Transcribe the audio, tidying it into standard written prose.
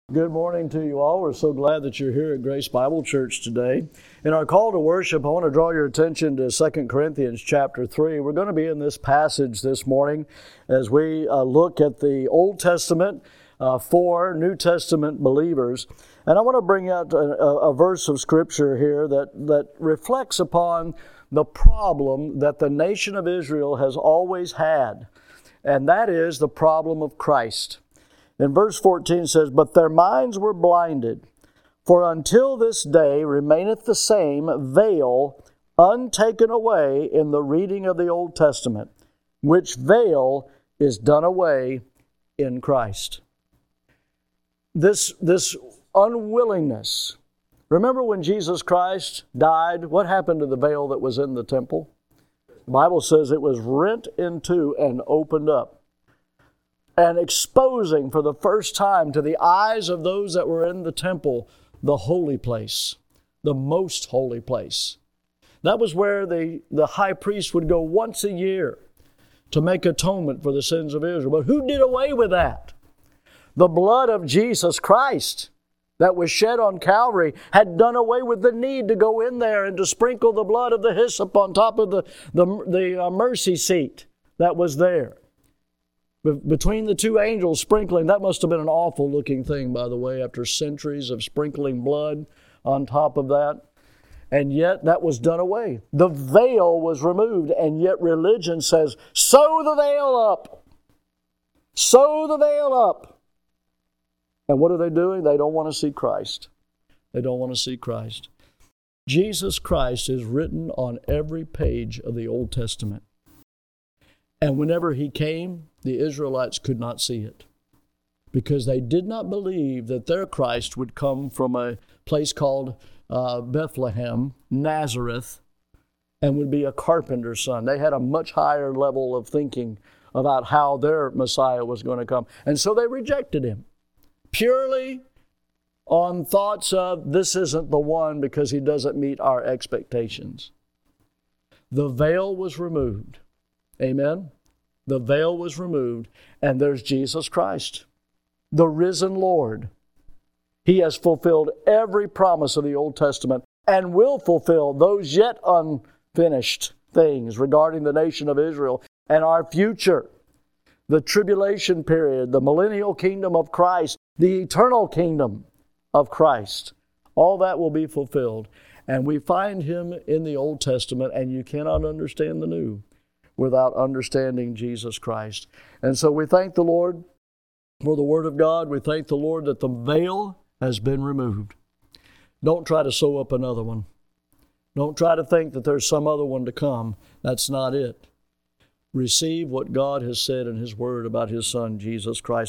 Good morning to you all. We're so glad that you're here at Grace Bible Church today. In our call to worship, I want to draw your attention to 2 Corinthians chapter 3. We're going to be in this passage this morning as we look at the Old Testament for New Testament believers. And I want to bring out a verse of Scripture here that reflects upon the problem that the nation of Israel has always had, and that is the problem of Christ. In verse 14 says, "But their minds were blinded, for until this day remaineth the same veil untaken away in the reading of the Old Testament, which veil is done away in Christ." This unwillingness. Remember when Jesus Christ died, what happened to the veil that was in the temple? The Bible says it was rent in two and opened up, and exposing for the first time to the eyes of those that were in the temple the holy place, the most holy place. That was where the high priest would go once a year to make atonement for the sins of Israel. But who did away with that? The blood of Jesus Christ that was shed on Calvary had done away with the need to go in there and to sprinkle the blood of the hyssop on top of the mercy seat that was there. Between the two angels sprinkling, that must have been an awful looking thing, by the way, after centuries of sprinkling blood on top of that. And yet that was done away. The veil was removed, and yet religion says, sew the veil up. Sew the veil up. And what are they doing? They don't want to see Christ. They don't want to see Christ. Jesus Christ is written on every page of the Old Testament. And whenever He came, the Israelites could not see it because they did not believe that their Christ would come from a place called Bethlehem, Nazareth, and would be a carpenter's son. They had a much higher level of thinking about how their Messiah was going to come. And so they rejected Him purely on thoughts of this isn't the one because He doesn't meet our expectations. The veil was removed. Amen? The veil was removed, and there's Jesus Christ, the risen Lord. He has fulfilled every promise of the Old Testament and will fulfill those yet unfinished things regarding the nation of Israel and our future. The tribulation period, the millennial kingdom of Christ, the eternal kingdom of Christ. All that will be fulfilled. And we find Him in the Old Testament, and you cannot understand the New without understanding Jesus Christ. And so we thank the Lord for the Word of God. We thank the Lord that the veil has been removed. Don't try to sew up another one. Don't try to think that there's some other one to come. That's not it. Receive what God has said in His Word about His Son, Jesus Christ.